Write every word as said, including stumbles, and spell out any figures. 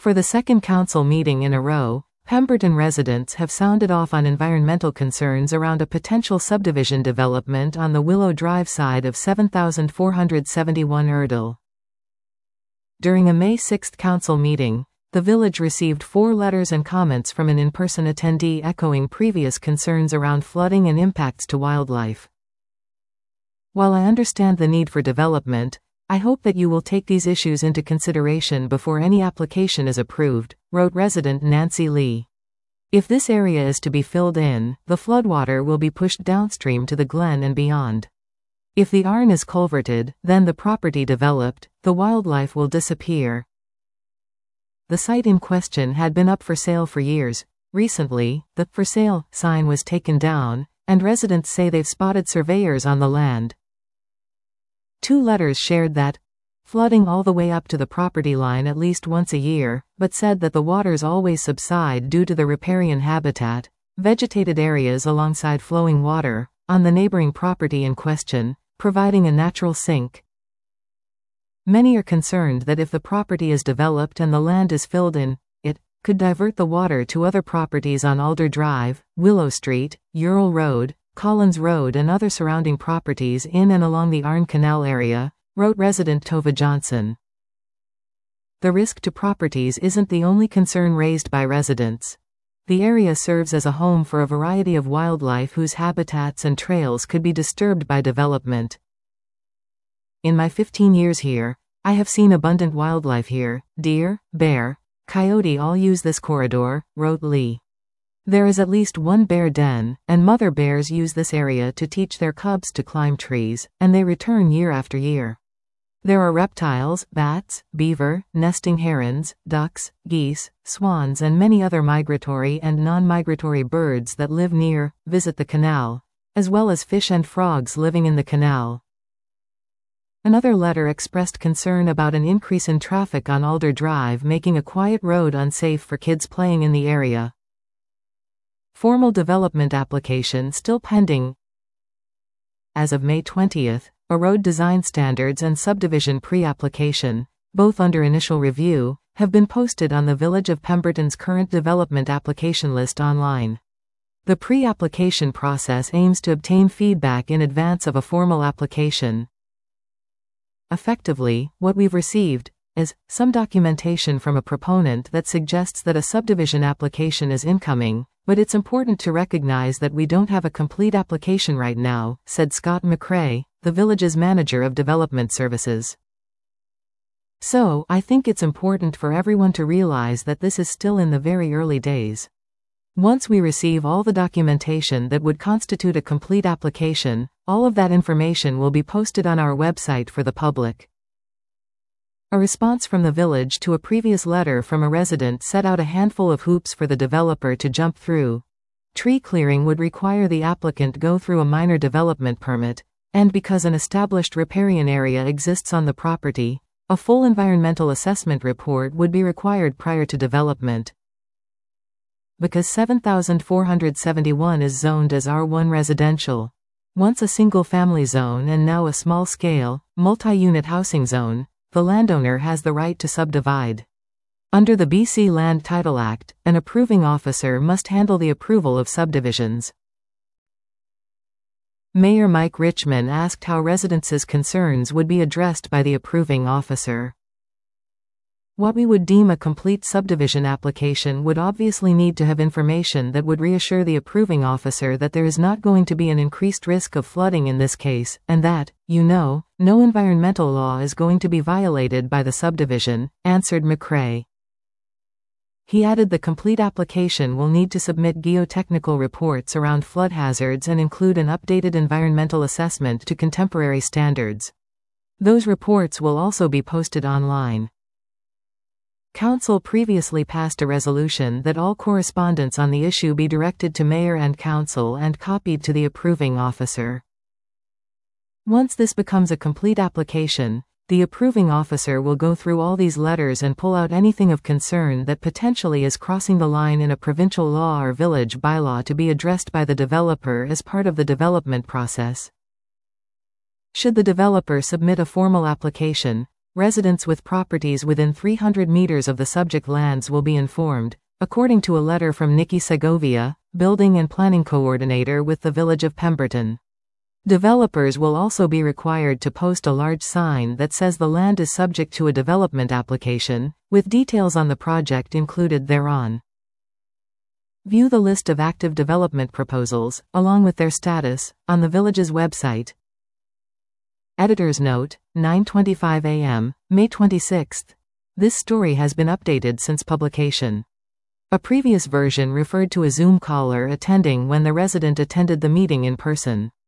For the second council meeting in a row, Pemberton residents have sounded off on environmental concerns around a potential subdivision development on the Willow Drive side of seven thousand four hundred seventy-one Erdel. During a May sixth council meeting, the village received four letters and comments from an in-person attendee echoing previous concerns around flooding and impacts to wildlife. While I understand the need for development, I hope that you will take these issues into consideration before any application is approved, wrote resident Nancy Lee. If this area is to be filled in, the floodwater will be pushed downstream to the glen and beyond. If the Arn is culverted, then the property developed, the wildlife will disappear. The site in question had been up for sale for years. Recently, the "for sale" sign was taken down, and residents say they've spotted surveyors on the land. Two letters shared that flooding all the way up to the property line at least once a year, but said that the waters always subside due to the riparian habitat, vegetated areas alongside flowing water, on the neighboring property in question, providing a natural sink. Many are concerned that if the property is developed and the land is filled in, it could divert the water to other properties on Alder Drive, Willow Street, Ural Road, Collins Road and other surrounding properties in and along the Arn Canal area, wrote resident Tova Johnson. The risk to properties isn't the only concern raised by residents. The area serves as a home for a variety of wildlife whose habitats and trails could be disturbed by development. In my fifteen years here, I have seen abundant wildlife here. Deer, bear, coyote all use this corridor, wrote Lee. There is at least one bear den, and mother bears use this area to teach their cubs to climb trees, and they return year after year. There are reptiles, bats, beaver, nesting herons, ducks, geese, swans and many other migratory and non-migratory birds that live near, visit the canal, as well as fish and frogs living in the canal. Another letter expressed concern about an increase in traffic on Alder Drive making a quiet road unsafe for kids playing in the area. Formal development application still pending. As of May twentieth, a road design standards and subdivision pre-application, both under initial review, have been posted on the Village of Pemberton's current development application list online. The pre-application process aims to obtain feedback in advance of a formal application. Effectively, what we've received is some documentation from a proponent that suggests that a subdivision application is incoming, but it's important to recognize that we don't have a complete application right now, said Scott McCrae, the village's manager of development services. So, I think it's important for everyone to realize that this is still in the very early days. Once we receive all the documentation that would constitute a complete application, all of that information will be posted on our website for the public. A response from the village to a previous letter from a resident set out a handful of hoops for the developer to jump through. Tree clearing would require the applicant go through a minor development permit, and because an established riparian area exists on the property, a full environmental assessment report would be required prior to development. Because seven thousand four hundred seventy-one is zoned as R one residential, once a single-family zone and now a small-scale, multi-unit housing zone, the landowner has the right to subdivide. Under the B C Land Title Act, an approving officer must handle the approval of subdivisions. Mayor Mike Richman asked how residents' concerns would be addressed by the approving officer. What we would deem a complete subdivision application would obviously need to have information that would reassure the approving officer that there is not going to be an increased risk of flooding in this case, and that, you know, no environmental law is going to be violated by the subdivision, answered McCrae. He added the complete application will need to submit geotechnical reports around flood hazards and include an updated environmental assessment to contemporary standards. Those reports will also be posted online. Council previously passed a resolution that all correspondence on the issue be directed to Mayor and Council and copied to the approving officer. Once this becomes a complete application, the approving officer will go through all these letters and pull out anything of concern that potentially is crossing the line in a provincial law or village bylaw to be addressed by the developer as part of the development process. Should the developer submit a formal application, residents with properties within three hundred meters of the subject lands will be informed, according to a letter from Nikki Segovia, Building and Planning Coordinator with the Village of Pemberton. Developers will also be required to post a large sign that says the land is subject to a development application, with details on the project included thereon. View the list of active development proposals, along with their status, on the village's website. Editor's note, nine twenty-five a m, May twenty-sixth. This story has been updated since publication. A previous version referred to a Zoom caller attending when the resident attended the meeting in person.